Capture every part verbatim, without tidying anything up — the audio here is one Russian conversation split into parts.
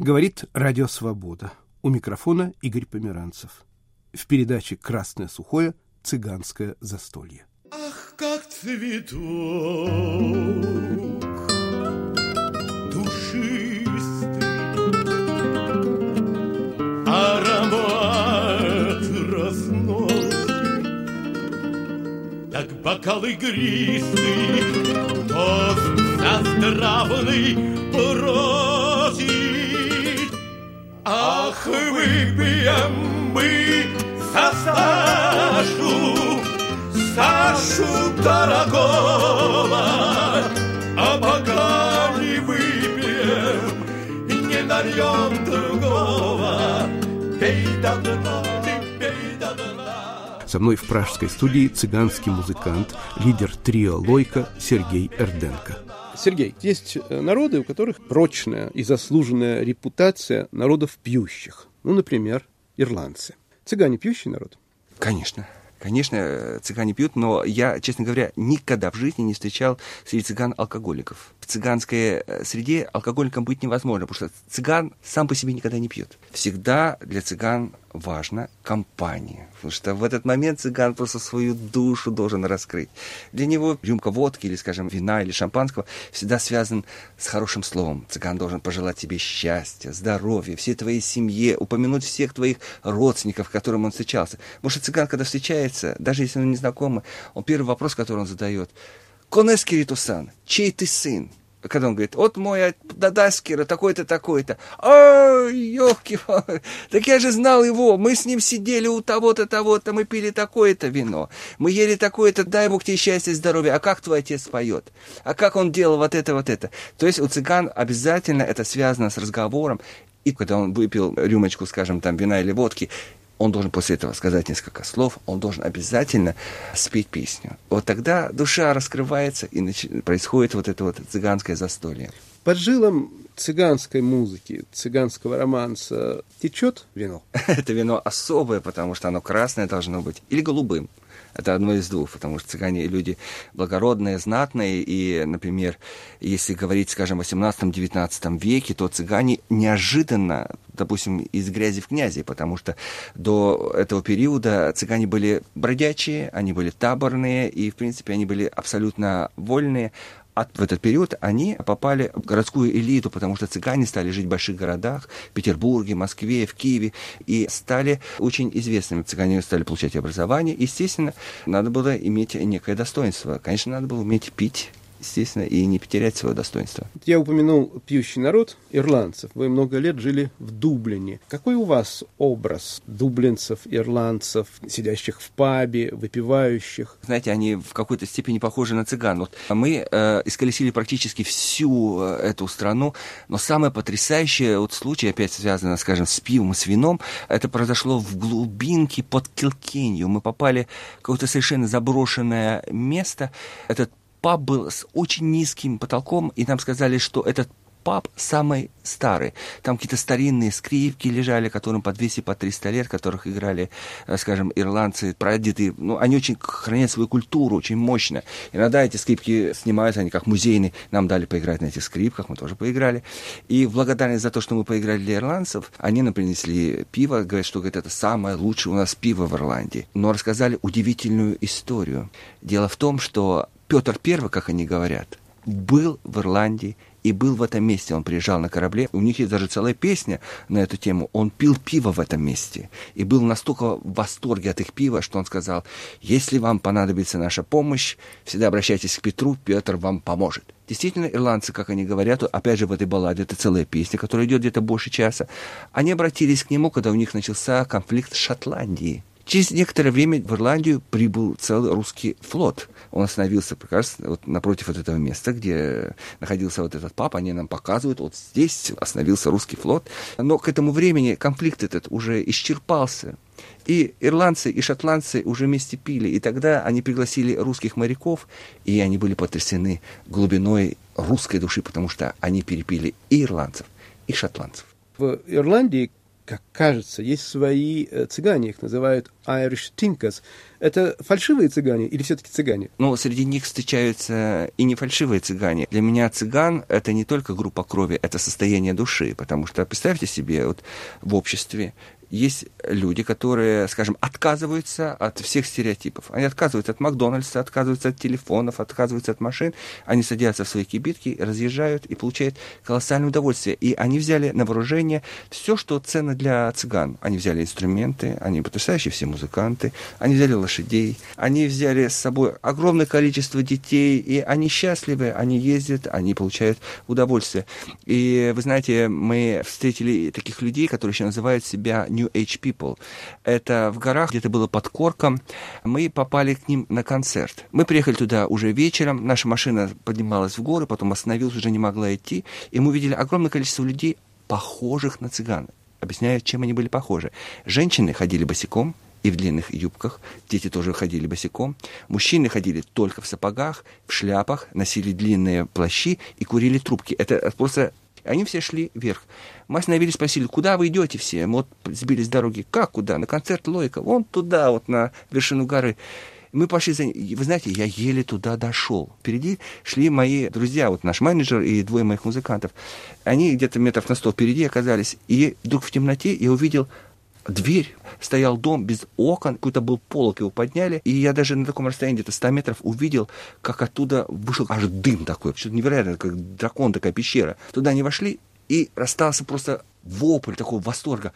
Говорит Радио Свобода. У микрофона Игорь Померанцев. В передаче «Красное сухое. Цыганское застолье». Ах, как цветок душистый, аромат разносит, так бокал игристый тост заздравный просит. Ах, выпьем мы за Сашу, Сашу дорогого, а пока не выпьем, не нальем другого. Пей до дна, ты пей до дна. Со мной в пражской студии цыганский музыкант, лидер трио «Лойка» Сергей Эрденко. Сергей, есть народы, у которых прочная и заслуженная репутация народов пьющих. Ну, например, ирландцы. Цыгане пьющий народ? Конечно. Конечно, цыгане пьют, но я, честно говоря, никогда в жизни не встречал среди цыган алкоголиков. В цыганской среде алкоголиком быть невозможно, потому что цыган сам по себе никогда не пьет. Всегда для цыган важна компания, потому что в этот момент цыган просто свою душу должен раскрыть. Для него рюмка водки или, скажем, вина или шампанского всегда связан с хорошим словом. Цыган должен пожелать тебе счастья, здоровья, всей твоей семье, упомянуть всех твоих родственников, с которыми он встречался. Потому что цыган, когда встречается, даже если он не знакомый, он первый вопрос, который он задает: «Конескириту-сан, чей ты сын?» Когда он говорит: «Вот мой Дадаскира, такой-то, такой-то». «Ой, ёлки, так я же знал его, мы с ним сидели у того-то, того-то, мы пили такое-то вино, мы ели такое-то, дай Бог тебе счастья и здоровья, а как твой отец поет? А как он делал вот это, вот это?» То есть у цыган обязательно это связано с разговором, и когда он выпил рюмочку, скажем, там, вина или водки, он должен после этого сказать несколько слов, он должен обязательно спеть песню. Вот тогда душа раскрывается, и нач... происходит вот это вот цыганское застолье. Под жилом цыганской музыки, цыганского романса течет вино? Это вино особое, потому что оно красное должно быть, или голубым. Это одно из двух, потому что цыгане люди благородные, знатные, и, например, если говорить, скажем, в восемнадцатом-девятнадцатом веке, то цыгане неожиданно, допустим, из грязи в князи, потому что до этого периода цыгане были бродячие, они были таборные, и, в принципе, они были абсолютно вольные. А в этот период они попали в городскую элиту, потому что цыгане стали жить в больших городах, в Петербурге, Москве, в Киеве, и стали очень известными. Цыгане стали получать образование. Естественно, надо было иметь некое достоинство. Конечно, надо было уметь пить, естественно, и не потерять свое достоинство. Я упомянул пьющий народ, ирландцев. Вы много лет жили в Дублине. Какой у вас образ дублинцев, ирландцев, сидящих в пабе, выпивающих? Знаете, они в какой-то степени похожи на цыган. Вот мы э, исколесили практически всю э, эту страну, но самое потрясающее вот случай, опять связано, скажем, с пивом и с вином, это произошло в глубинке под Килкенью. Мы попали в какое-то совершенно заброшенное место. Этот паб был с очень низким потолком, и нам сказали, что этот паб самый старый. Там какие-то старинные скрипки лежали, которым по двести, по триста лет, которых играли, скажем, ирландцы, прадеды. Ну, они очень хранят свою культуру, очень мощно. Иногда эти скрипки снимаются, они как музейные. Нам дали поиграть на этих скрипках, мы тоже поиграли. И в благодарность за то, что мы поиграли для ирландцев, они нам принесли пиво, говорят, что говорят, это самое лучшее у нас пиво в Ирландии. Но рассказали удивительную историю. Дело в том, что Петр Первый, как они говорят, был в Ирландии и был в этом месте. Он приезжал на корабле. У них есть даже целая песня на эту тему. Он пил пиво в этом месте. И был настолько в восторге от их пива, что он сказал: если вам понадобится наша помощь, всегда обращайтесь к Петру, Петр вам поможет. Действительно, ирландцы, как они говорят, опять же в этой балладе, это целая песня, которая идет где-то больше часа, они обратились к нему, когда у них начался конфликт с Шотландией. Через некоторое время в Ирландию прибыл целый русский флот. Он остановился как раз вот напротив вот этого места, где находился вот этот паб. Они нам показывают, вот здесь остановился русский флот. Но к этому времени конфликт этот уже исчерпался. И ирландцы, и шотландцы уже вместе пили. И тогда они пригласили русских моряков, и они были потрясены глубиной русской души, потому что они перепили и ирландцев, и шотландцев. В Ирландии как кажется, есть свои цыгане, их называют Irish Tinkers. Это фальшивые цыгане или все-таки цыгане? Ну, среди них встречаются и не фальшивые цыгане. Для меня цыган — это не только группа крови, это состояние души, потому что, представьте себе, вот в обществе есть люди, которые, скажем, отказываются от всех стереотипов. Они отказываются от Макдональдса, отказываются от телефонов, отказываются от машин. Они садятся в свои кибитки, разъезжают и получают колоссальное удовольствие. И они взяли на вооружение все, что ценно для цыган. Они взяли инструменты, они потрясающие все музыканты, они взяли лошадей, они взяли с собой огромное количество детей, и они счастливы, они ездят, они получают удовольствие. И вы знаете, мы встретили таких людей, которые еще называют себя New Age People. Это в горах, где-то было под Корком. Мы попали к ним на концерт. Мы приехали туда уже вечером, наша машина поднималась в горы, потом остановилась, уже не могла идти, и мы увидели огромное количество людей, похожих на цыган. Объясняю, чем они были похожи. Женщины ходили босиком и в длинных юбках, дети тоже ходили босиком, мужчины ходили только в сапогах, в шляпах, носили длинные плащи и курили трубки. Это просто... Они все шли вверх. Мы остановились, спросили, куда вы идете все? Мы вот сбились с дороги. Как куда? На концерт Лойка. Вон туда, вот на вершину горы. Мы пошли за ним. Вы знаете, я еле туда дошел. Впереди шли мои друзья, вот наш менеджер и двое моих музыкантов. Они где-то метров на сто впереди оказались. И вдруг в темноте я увидел дверь, стоял дом без окон, какой-то был полок, его подняли, и я даже на таком расстоянии, где-то ста метров, увидел, как оттуда вышел аж дым такой, что-то невероятное, как дракон, такая пещера. Туда они вошли, и расстался просто вопль такого восторга.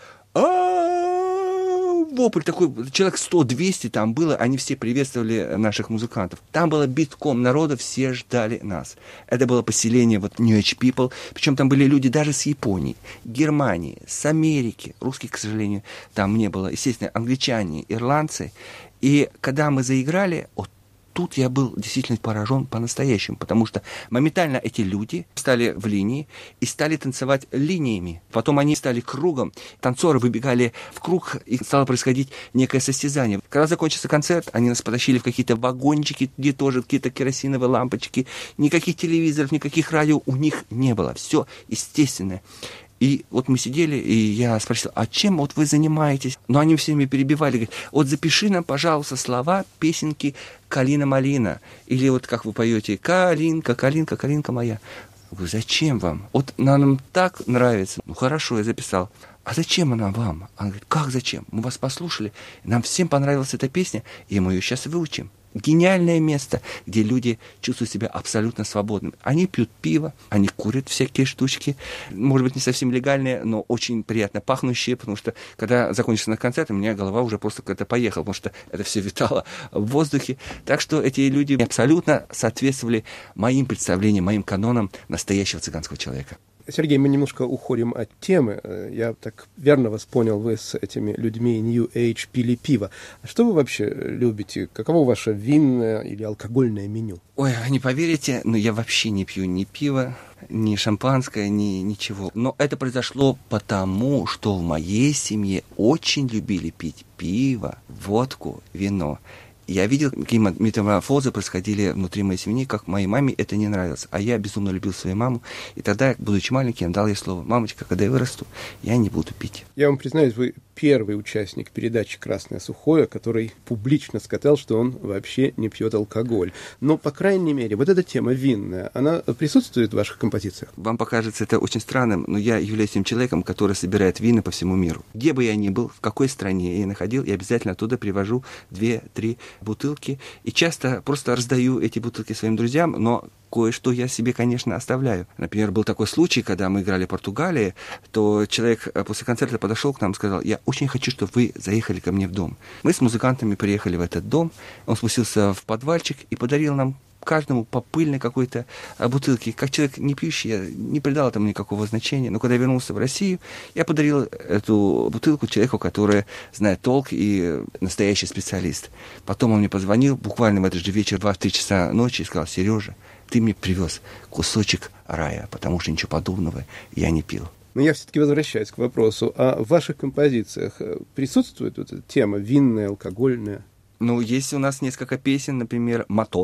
Вопль такой, человек сто-двести там было, они все приветствовали наших музыкантов. Там было битком народа, все ждали нас. Это было поселение вот New Age People, причем там были люди даже с Японии, Германии, с Америки. Русских, к сожалению, там не было. Естественно, англичане, ирландцы. И когда мы заиграли, вот тут я был действительно поражен по-настоящему, потому что моментально эти люди стали в линии и стали танцевать линиями. Потом они стали кругом, танцоры выбегали в круг, и стало происходить некое состязание. Когда закончился концерт, они нас потащили в какие-то вагончики, где тоже какие-то керосиновые лампочки, никаких телевизоров, никаких радио у них не было. Все естественное. И вот мы сидели, и я спросил, а чем вот вы занимаетесь? Но они всеми перебивали, говорят, вот запиши нам, пожалуйста, слова песенки «Калина-малина». Или вот как вы поете «Калинка, калинка, калинка моя». Я говорю, зачем вам? Вот нам так нравится. Ну хорошо, я записал. А зачем она вам? Она говорит, как зачем? Мы вас послушали, нам всем понравилась эта песня, и мы ее сейчас выучим. Гениальное место, где люди чувствуют себя абсолютно свободными. Они пьют пиво, они курят всякие штучки, может быть, не совсем легальные, но очень приятно пахнущие, потому что, когда закончился на концерт, у меня голова уже просто куда-то поехала, потому что это все витало в воздухе. Так что эти люди абсолютно соответствовали моим представлениям, моим канонам настоящего цыганского человека. Сергей, мы немножко уходим от темы. Я так верно вас понял, вы с этими людьми New Age пили пиво. А что вы вообще любите? Каково ваше винное или алкогольное меню? Ой, не поверите, но я вообще не пью ни пиво, ни шампанское, ни ничего. Но это произошло потому, что в моей семье очень любили пить пиво, водку, вино. Я видел, какие метаморфозы происходили внутри моей семьи, как моей маме это не нравилось. А я безумно любил свою маму. И тогда, будучи маленьким, дал ей слово: мамочка, когда я вырасту, я не буду пить. Я вам признаюсь, вы первый участник передачи «Красное сухое», который публично сказал, что он вообще не пьет алкоголь. Но, по крайней мере, вот эта тема винная, она присутствует в ваших композициях? Вам покажется это очень странным, но я являюсь тем человеком, который собирает вина по всему миру. Где бы я ни был, в какой стране я находил, я обязательно оттуда привожу две-три бутылки. И часто просто раздаю эти бутылки своим друзьям, но кое-что я себе, конечно, оставляю. Например, был такой случай, когда мы играли в Португалии, то человек после концерта подошел к нам и сказал: я очень хочу, чтобы вы заехали ко мне в дом. Мы с музыкантами приехали в этот дом, он спустился в подвальчик и подарил нам каждому по пыльной какой-то бутылке. Как человек не пьющий, я не придал этому никакого значения. Но когда я вернулся в Россию, я подарил эту бутылку человеку, который знает толк и настоящий специалист. Потом он мне позвонил, буквально в этот же вечер, два-три часа ночи, и сказал: Сережа, ты мне привез кусочек рая, потому что ничего подобного я не пил. Но я все-таки возвращаюсь к вопросу. А в ваших композициях присутствует вот эта тема винная, алкогольная? Ну, есть у нас несколько песен, например, «Мато».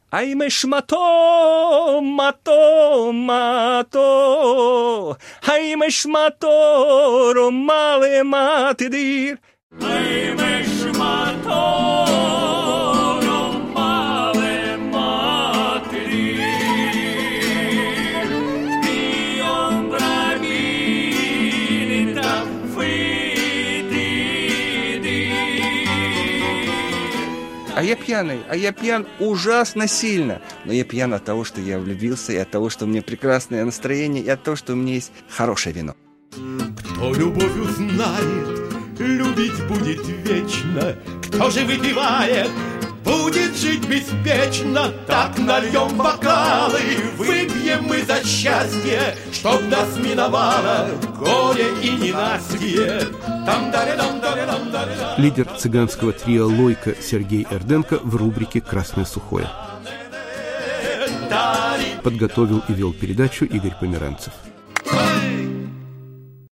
Ай меш мато, мато, мато, ай меш мато, ромале матидир. Ай меш мато, ромале матидир. Ион браминта фидидир. А я пьяный, а я пьян ужасно сильно. Но я пьян от того, что я влюбился, и от того, что у меня прекрасное настроение, и от того, что у меня есть хорошее вино. Кто любовь узнает, любить будет вечно. Кто же выпивает, будет жить беспечно. Так нальем бокалы, выпьем мы за счастье, чтоб нас миновало горе и ненастье. Лидер цыганского трио «Лойка» Сергей Эрденко в рубрике «Красное сухое». Подготовил и вел передачу Игорь Померанцев.